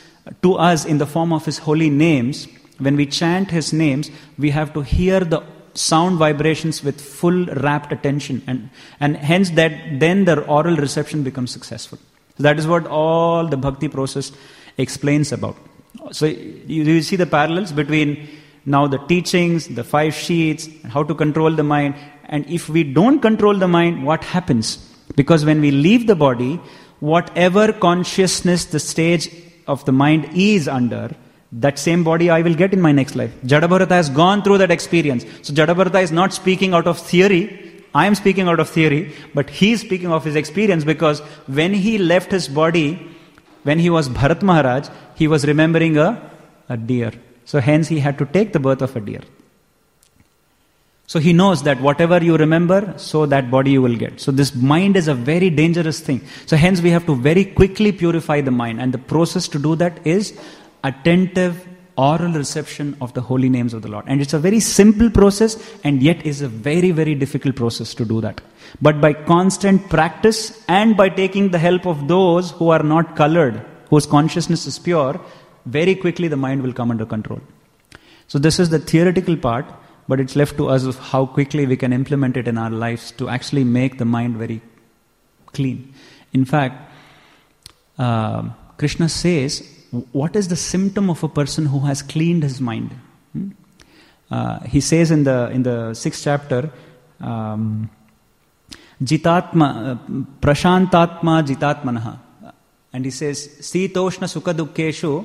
us in the form of his holy names, when we chant his names, we have to hear the sound vibrations with full rapt attention. And hence then the oral reception becomes successful. So that is what all the bhakti process explains about. So you see the parallels between now the teachings, the 5 sheets, and how to control the mind. And if we don't control the mind, what happens? Because when we leave the body, whatever consciousness the stage of the mind is under, that same body I will get in my next life. Jadabharata has gone through that experience. So Jadabharata is not speaking out of theory. I am speaking out of theory, but he is speaking of his experience, because when he left his body, when he was Bharat Maharaj, he was remembering a deer. So hence he had to take the birth of a deer. So he knows that whatever you remember, so that body you will get. So this mind is a very dangerous thing. So hence we have to very quickly purify the mind. And the process to do that is attentive oral reception of the holy names of the Lord. And it's a very simple process, and yet is a very, very difficult process to do that. But by constant practice and by taking the help of those who are not colored, whose consciousness is pure, very quickly the mind will come under control. So this is the theoretical part, but it's left to us of how quickly we can implement it in our lives to actually make the mind very clean. In fact, Krishna says, what is the symptom of a person who has cleaned his mind? He says in the 6th chapter, Jitatma, Prashantatma Jitatmanaha. And he says, Sitoshna Sukha Dukkeshu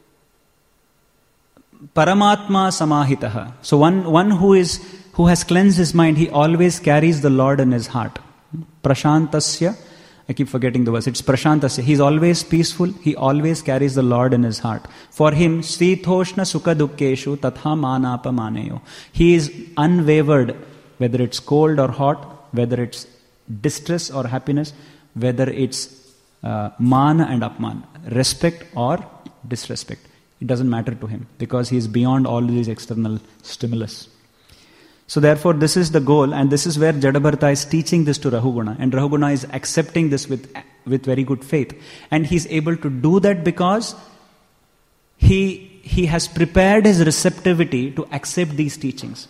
Paramatma Samahitaha. So one who has cleansed his mind, he always carries the Lord in his heart. Prashantasya I keep forgetting the verse. It's Prashantasya. He's always peaceful. He always carries the Lord in his heart. For him, Sthitoshna Sukha Dukkeshu Tatha Manapa Maneyo. He is unwavered, whether it's cold or hot, whether it's distress or happiness, whether it's mana and apman, respect or disrespect. It doesn't matter to him because he is beyond all these external stimulus. So therefore this is the goal, and this is where Jadabharata is teaching this to Rahuguna, and Rahuguna is accepting this with very good faith. And he is able to do that because he has prepared his receptivity to accept these teachings.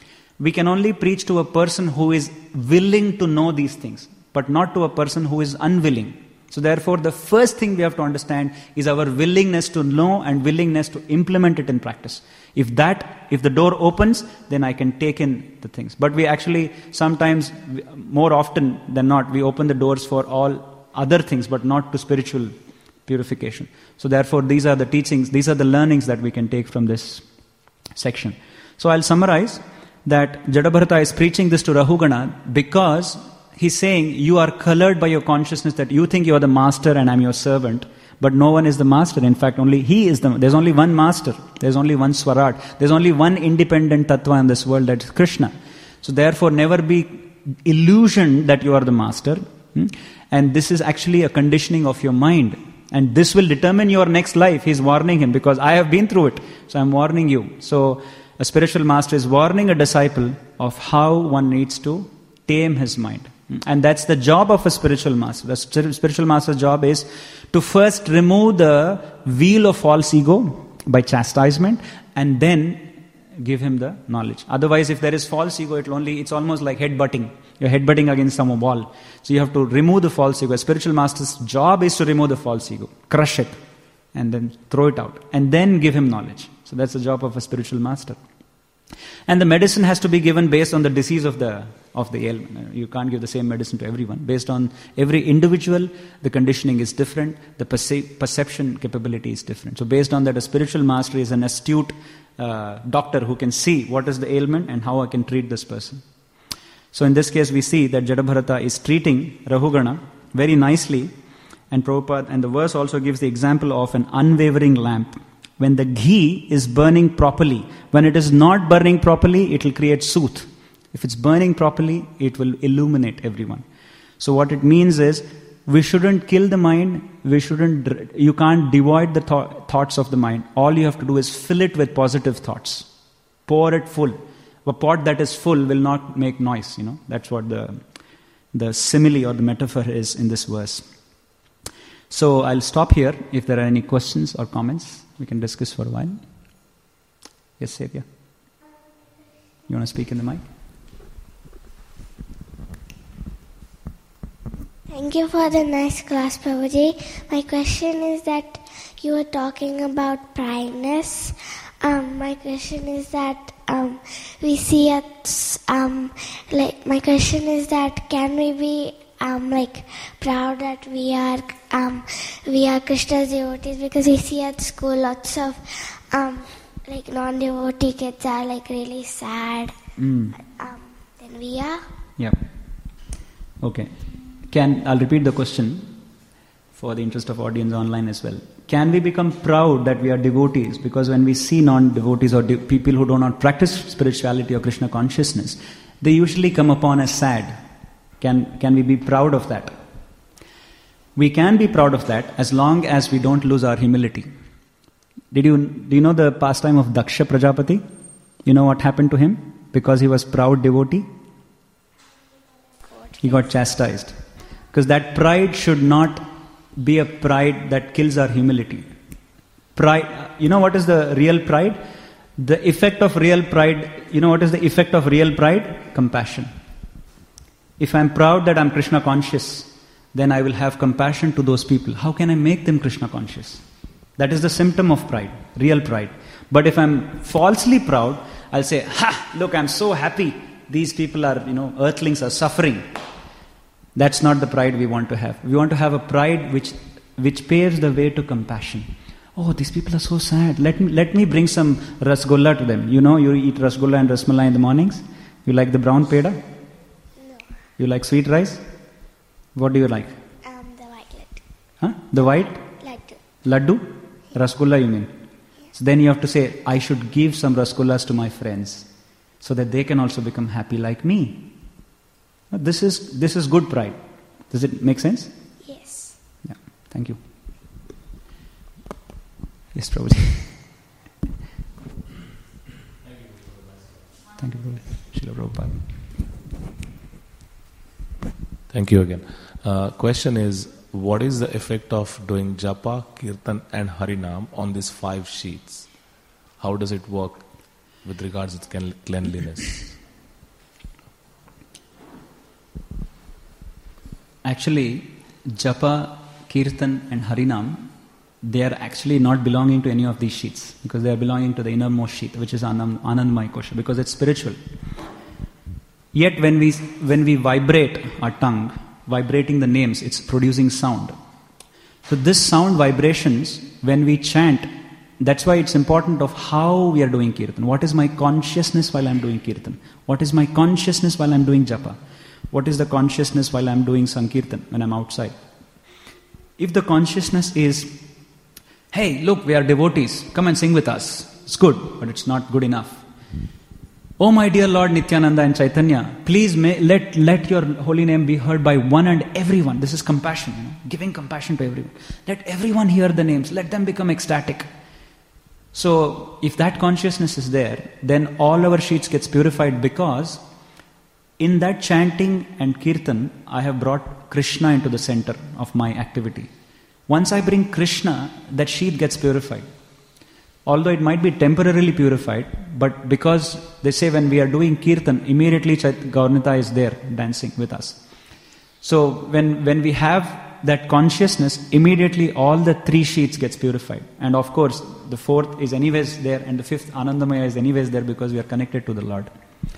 We can only preach to a person who is willing to know these things, but not to a person who is unwilling. So therefore, the first thing we have to understand is our willingness to know and willingness to implement it in practice. If the door opens, then I can take in the things. But we actually, sometimes, more often than not, we open the doors for all other things, but not to spiritual purification. So therefore, these are the teachings, these are the learnings that we can take from this section. So I'll summarize that Jadabharata is preaching this to Rahugana because he's saying, you are colored by your consciousness that you think you are the master and I'm your servant, but no one is the master. In fact, only he is there's only one master, there's only one Swarat, there's only one independent Tattva in this world, that's Krishna. So therefore, never be illusioned that you are the master. And this is actually a conditioning of your mind. And this will determine your next life. He's warning him because I have been through it. So I'm warning you. So a spiritual master is warning a disciple of how one needs to tame his mind. And that's the job of a spiritual master. The spiritual master's job is to first remove the wheel of false ego by chastisement and then give him the knowledge. Otherwise, if there is false ego, it's almost like headbutting. You're headbutting against some wall. So you have to remove the false ego. A spiritual master's job is to remove the false ego, crush it, and then throw it out, and then give him knowledge. So that's the job of a spiritual master. And the medicine has to be given based on the disease of the ailment. You can't give the same medicine to everyone. Based on every individual, the conditioning is different, the perception capability is different. So based on that, a spiritual master is an astute doctor who can see what is the ailment and how I can treat this person. So in this case, we see that Jadabharata is treating Rahugana very nicely, and Prabhupada, and the verse also gives the example of an unwavering lamp. When the ghee is burning properly, when it is not burning properly, it will create sooth. If it's burning properly, it will illuminate everyone. So what it means is, we shouldn't kill the mind, you can't devoid the thoughts of the mind. All you have to do is fill it with positive thoughts. Pour it full. A pot that is full will not make noise, That's what the simile or the metaphor is in this verse. So I'll stop here. If there are any questions or comments, we can discuss for a while. Yes, Sevya? You want to speak in the mic? Thank you for the nice class, Prabhuji. My question is that you were talking about prideness. My question is that we see my question is that can we be proud that we are Krishna's devotees, because we see at school lots of non-devotee kids are really sad than we are. Yeah. Okay. I'll repeat the question for the interest of audience online as well. Can we become proud that we are devotees? Because when we see non-devotees or people who do not practice spirituality or Krishna consciousness, they usually come upon as sad. Can we be proud of that? We can be proud of that as long as we don't lose our humility. Do you know the pastime of Daksha Prajapati? You know what happened to him? Because he was proud devotee, he got chastised. Because that pride should not be a pride that kills our humility. Pride, what is the real pride? The effect of real pride, what is the effect of real pride? Compassion. If I'm proud that I'm Krishna conscious, then I will have compassion to those people. How can I make them Krishna conscious? That is the symptom of pride, real pride. But if I'm falsely proud, I'll say, look, I'm so happy. These people are, earthlings are suffering. That's not the pride we want to have. We want to have a pride which paves the way to compassion. Oh, these people are so sad. Let me bring some rasgulla to them. You eat rasgulla and rasmalai in the mornings. You like the brown peda? No. You like sweet rice? What do you like? Huh? The white? Laddu. Laddu? Rasgulla you mean? So then you have to say, I should give some rasgullas to my friends so that they can also become happy like me. This is good pride. Does it make sense? Yes. Yeah. Thank you. Yes, Prabhuji. Thank you, Prabhuji. Srila Prabhupada. Thank you again. Question is, what is the effect of doing japa, kirtan and harinam on these 5 sheets? How does it work with regards to cleanliness? Actually, japa, kirtan and harinam, they are actually not belonging to any of these sheets because they are belonging to the innermost sheet, which is Anandamaya Kosha, because it's spiritual. Yet when we vibrate our tongue, vibrating the names, it's producing sound. So this sound vibrations, when we chant, that's why it's important of how we are doing kirtan. What is my consciousness while I'm doing kirtan? What is my consciousness while I'm doing japa? What is the consciousness while I'm doing sankirtan, when I'm outside? If the consciousness is, hey, look, we are devotees, come and sing with us. It's good, but it's not good enough. Oh my dear Lord Nityananda and Chaitanya, please let your holy name be heard by one and everyone. This is compassion, giving compassion to everyone. Let everyone hear the names, let them become ecstatic. So, if that consciousness is there, then all our sheets gets purified because in that chanting and kirtan, I have brought Krishna into the center of my activity. Once I bring Krishna, that sheet gets purified. Although it might be temporarily purified, but because they say when we are doing kirtan, immediately Gaurnita is there dancing with us. So when we have that consciousness, immediately all the 3 sheets gets purified. And of course, the 4th is anyways there and the 5th Anandamaya is anyways there because we are connected to the Lord.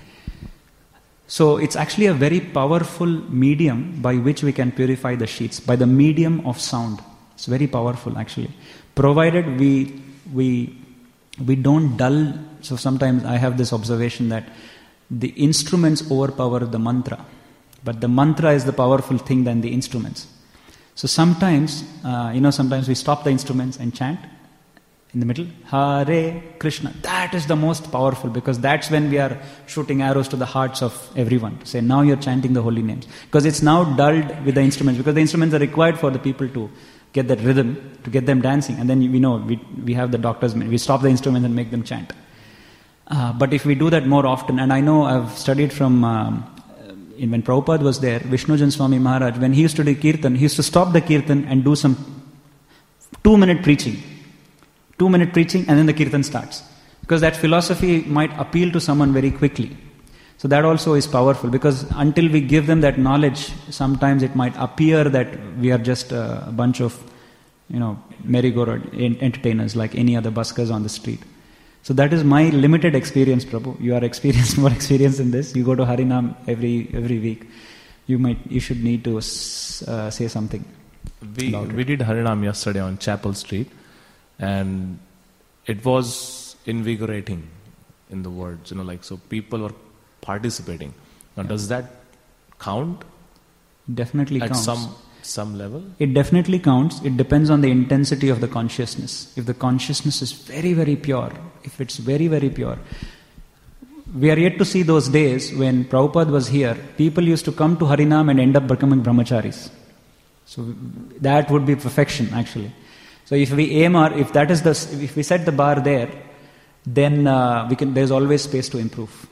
So it's actually a very powerful medium by which we can purify the sheets, by the medium of sound. It's very powerful actually. Provided we don't dull. So sometimes I have this observation that the instruments overpower the mantra, but the mantra is the powerful thing than the instruments. So sometimes, sometimes we stop the instruments and chant in the middle, Hare Krishna. That is the most powerful because that's when we are shooting arrows to the hearts of everyone to say, now you're chanting the holy names. Because it's now dulled with the instruments because the instruments are required for the people to get that rhythm, to get them dancing. And then we have the doctors, we stop the instruments and make them chant. But if we do that more often, and I know I've studied from, when Prabhupada was there, Vishnujan Swami Maharaj, when he used to do kirtan, he used to stop the kirtan and do some 2-minute preaching. 2-minute preaching and then the kirtan starts. Because that philosophy might appeal to someone very quickly. So that also is powerful because until we give them that knowledge, sometimes it might appear that we are just a bunch of, merry-go-round entertainers like any other buskers on the street. So that is my limited experience, Prabhu. You are more experienced in this. You go to Harinam every week. You should need to say something. We did Harinam yesterday on Chapel Street. And it was invigorating in the words, so people were participating. Now, does that count? Definitely at counts. At some level? It definitely counts. It depends on the intensity of the consciousness. If the consciousness is very, very pure, if it's very, very pure. We are yet to see those days when Prabhupada was here, people used to come to Harinam and end up becoming brahmacharis. So that would be perfection, actually. So if we aim if we set the bar there, then there's always space to improve.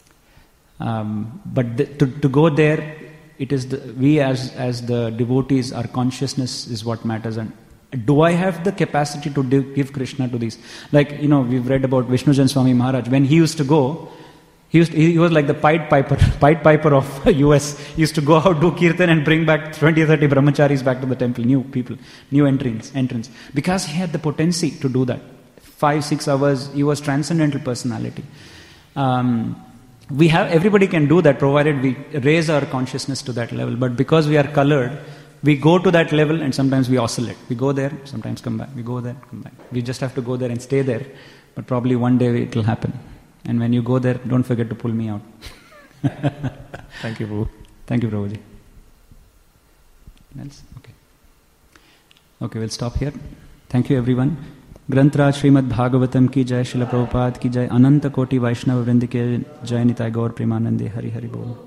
But to go there, it is we as the devotees, our consciousness is what matters. And do I have the capacity to give Krishna to these? We've read about Vishnujan Swami Maharaj. When he used to go, he was like the Pied Piper of US. He used to go out, do kirtan and bring back 20 or 30 brahmacharis back to the temple, new people, new entrants. Because he had the potency to do that. 5-6 hours, he was transcendental personality. Everybody can do that provided we raise our consciousness to that level. But because we are colored, we go to that level and sometimes we oscillate. We go there, sometimes come back. We go there, come back. We just have to go there and stay there. But probably one day it will happen. And when you go there, don't forget to pull me out. Thank you, Prabhu. Thank you, Prabhuji. Else? Okay. Okay, we'll stop here. Thank you everyone. ग्रंथराज Shrimad Bhagavatam की जय, श्रील प्रभुपाद की जय, अनंत कोटि वैष्णव वृंद के जय, निताय गौर प्रेमानंदे, हरि हरि बोल.